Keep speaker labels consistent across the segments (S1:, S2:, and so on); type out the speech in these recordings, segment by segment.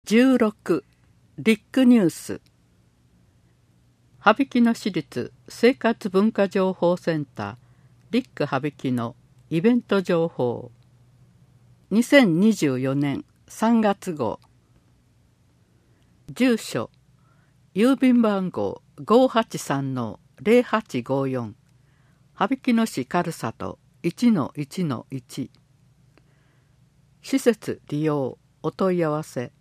S1: 16リックニュース。羽曳野市立生活文化情報センターリック羽曳野イベント情報2024年3月号。住所郵便番号 583-0854 羽曳野市軽里 1-1-1。施設利用お問い合わせ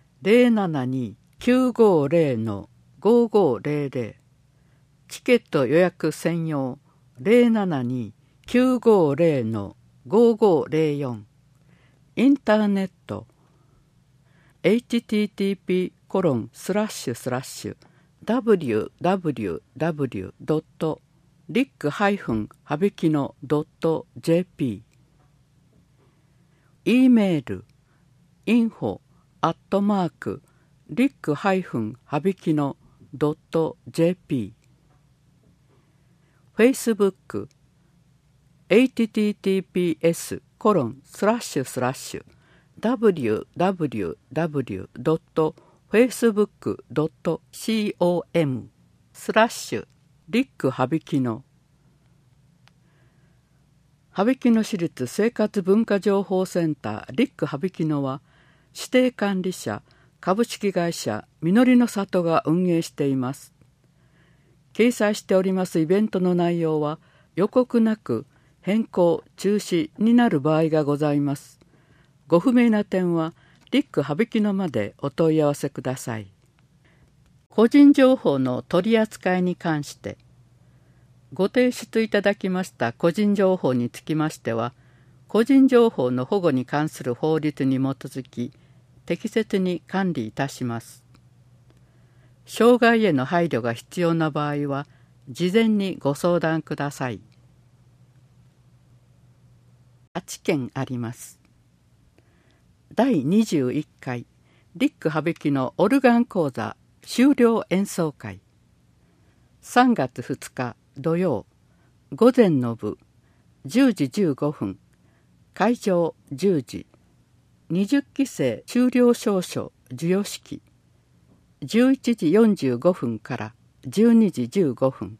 S1: 072-950-5500。チケット予約専用072-950-5504。インターネット http://www.rick-habikino.jp。 E メール info@rick-habikino.jp。 Facebook https://www.facebook.com/rick-habikino。 羽曳野市立生活文化情報センターリック羽曳野は、指定管理者株式会社みのりの里が運営しています。掲載しておりますイベントの内容は予告なく変更・中止になる場合がございます。ご不明な点はリック羽曳野までお問い合わせください。個人情報の取り扱いに関してご提出いただきました個人情報につきましては、個人情報の保護に関する法律に基づき適切に管理いたします。障害への配慮が必要な場合は事前にご相談ください。8件あります。第21回リック羽曳野オルガン講座修了演奏会。3月2日土曜、午前の部10時15分、会場10時、20期生修了証書授与式、11時45分から12時15分。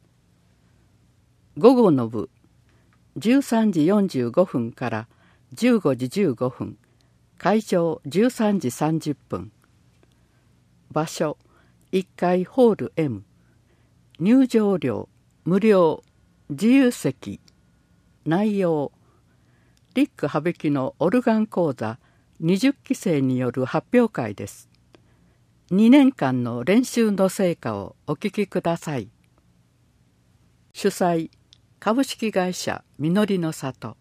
S1: 午後の部13時45分から15時15分、会場13時30分。場所1階ホール M。 入場料無料、自由席。内容リック羽曳野オルガン講座20期生による発表会です。2年間の練習の成果をお聞きください。主催株式会社みのりの里。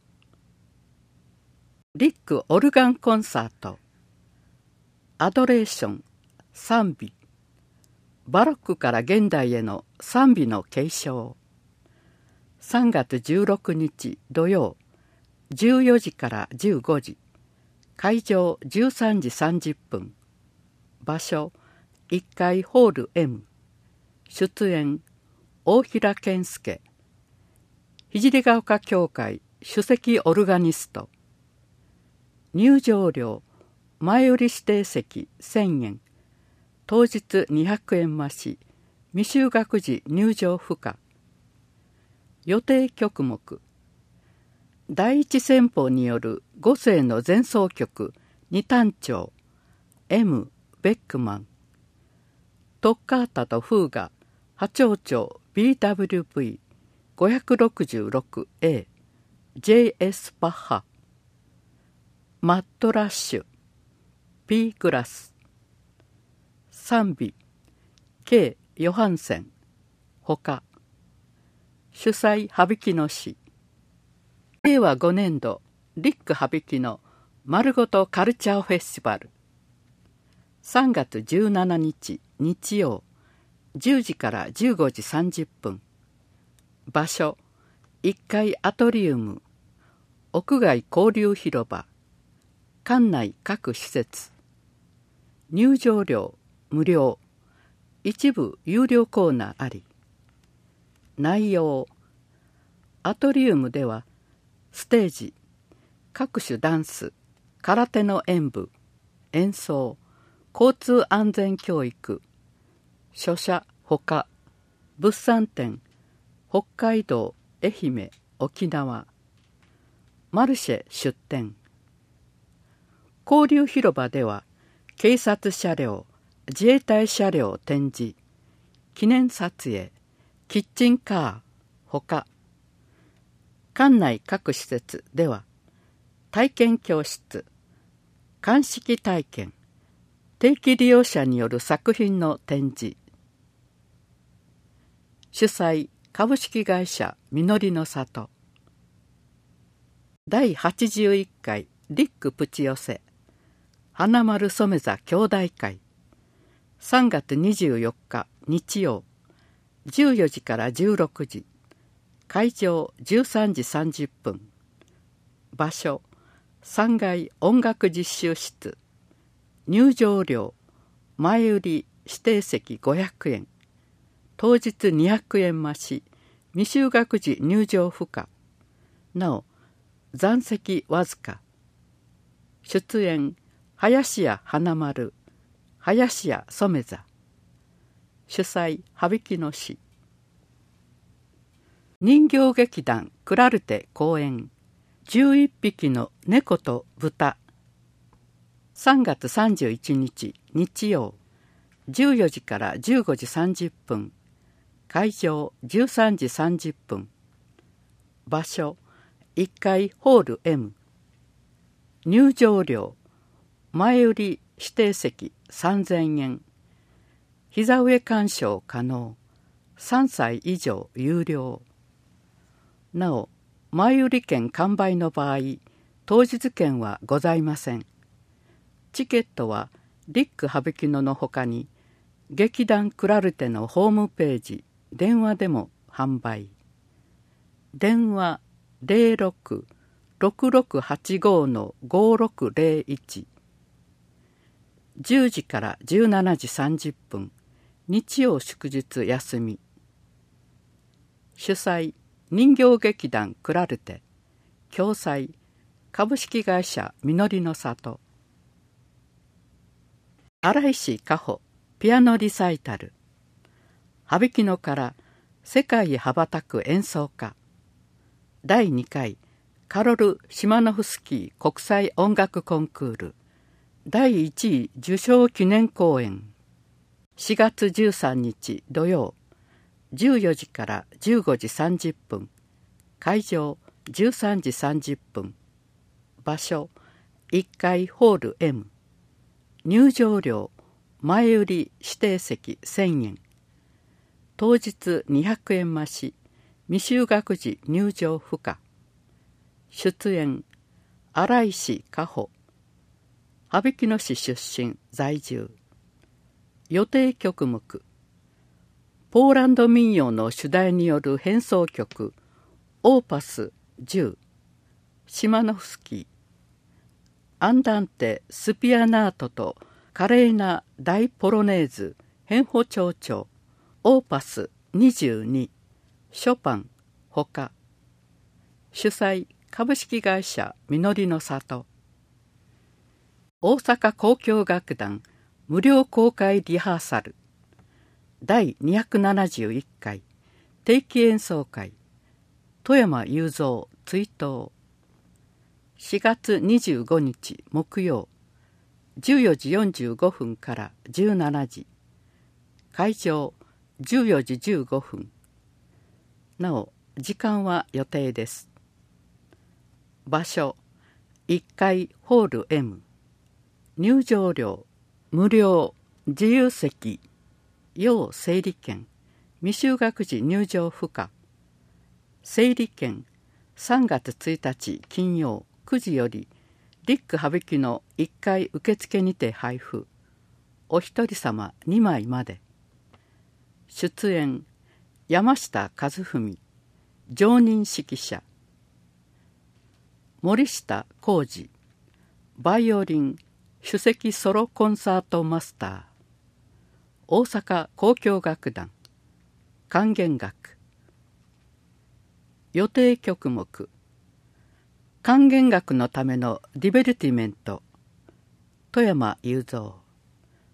S1: リックオルガンコンサート。アドレーション賛美。バロックから現代への賛美の継承。3月16日土曜、14時から15時。会場13時30分。場所1階ホール M。 出演大平健介。聖ヶ丘教会首席オルガニスト。入場料前売り指定席1000円。当日200円増し、未就学時入場不可。予定曲目第一戦法による五世の前奏曲二単調 M ベックマン。トッカータとフーガ波長調 BWV566A JS バッハ。マットラッシュ P クラス。賛美 K ヨハンセン。ほか。主催羽曳野市。令和5年度リック羽曳野まるごとカルチャーフェスティバル。3月17日日曜、10時から15時30分。場所1階アトリウム。屋外交流広場。館内各施設。入場料無料。一部有料コーナーあり。内容アトリウムではステージ、各種ダンス、空手の演舞、演奏、 交通安全教育、書写ほか、物産展、北海道、愛媛、沖縄、マルシェ出展。交流広場では、警察車両、自衛隊車両展示、記念撮影、キッチンカー、ほか、館内各施設では、体験教室、鑑識体験、定期利用者による作品の展示。主催、株式会社みのりの里。第81回リックプチ寄せ花丸染座兄弟会、3月24日日曜、14時から16時、会場13時30分、場所3階音楽実習室、入場料前売り指定席500円、当日200円増し、未就学児入場不可。なお残席わずか。出演林家花丸、林家染座。主催羽曳野市。人形劇団クラルテ公演、11匹の猫と豚。3月31日日曜、14時から15時30分、会場13時30分、場所1階ホール M、 入場料前売り指定席3000円、膝上鑑賞可能、3歳以上有料。なお前売り券完売の場合、当日券はございません。チケットはリック羽曳野のほかに劇団クラルテのホームページ、電話でも販売。電話 06-6685-5601。10時から17時30分、日曜祝日休み。主催人形劇団クラルテ、共催株式会社みのりの里。荒石果歩ピアノリサイタル。羽曳野から世界へ羽ばたく演奏家。第2回カロル・シマノフスキー国際音楽コンクール第1位受賞記念公演。4月13日土曜、14時から15時30分、会場13時30分、場所1階ホール M、 入場料前売り指定席1000円、当日200円増し、未就学児入場不可。出演荒石果歩、羽曳野市出身在住。予定曲目、ポーランド民謡の主題による変奏曲オーパス10、シマノフスキー。アンダンテ・スピアナートと華麗な大ポロネーズ変歩長調オーパス22、ショパンほか。主催株式会社みのりの里。大阪交響楽団無料公開リハーサル第271回定期演奏会富山雄三追悼。4月25日木曜、14時45分から17時、会場14時15分。なお時間は予定です。場所1階ホール M、 入場料無料、自由席、要整理券、未就学児入場不可。整理券3月1日金曜9時よりリック羽曳野1階受付にて配布。お一人様2枚まで。出演山下和文、常任指揮者。森下浩二、バイオリン首席ソロコンサートマスター。大阪交響楽団管弦楽。予定曲目、管弦楽のためのディベルティメント富山雄三。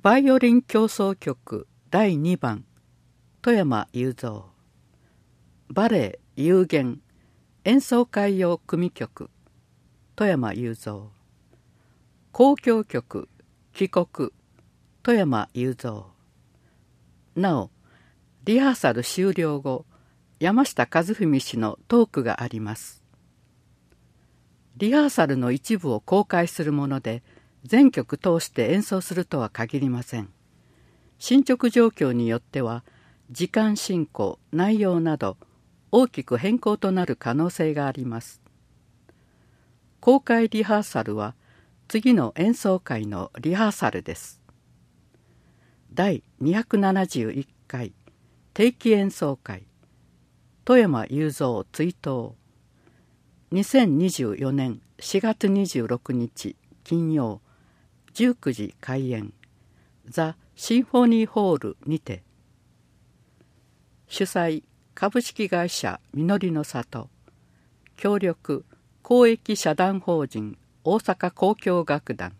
S1: バイオリン協奏曲第2番富山雄三。バレエ有限演奏会用組曲富山雄三。交響曲帰国富山雄三。なおリハーサル終了後、山下和文氏のトークがあります。リハーサルの一部を公開するもので、全曲通して演奏するとは限りません。進捗状況によっては、時間進行、内容など大きく変更となる可能性があります。公開リハーサルは次の演奏会のリハーサルです。第271回定期演奏会富山雄三追悼。2024年4月26日金曜19時開演。ザ・シンフォニーホールにて。主催株式会社みのりの里。協力公益社団法人大阪交響楽団。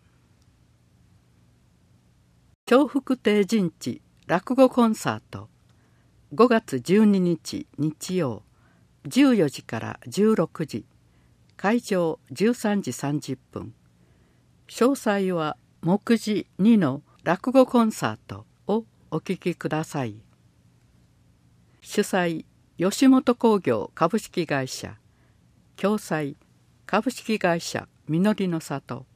S1: 笑福亭陣地落語コンサート5月12日日曜14時から16時。会場13時30分。詳細は目次2の落語コンサートをお聞きください。主催吉本興業株式会社。共催株式会社みのりの里。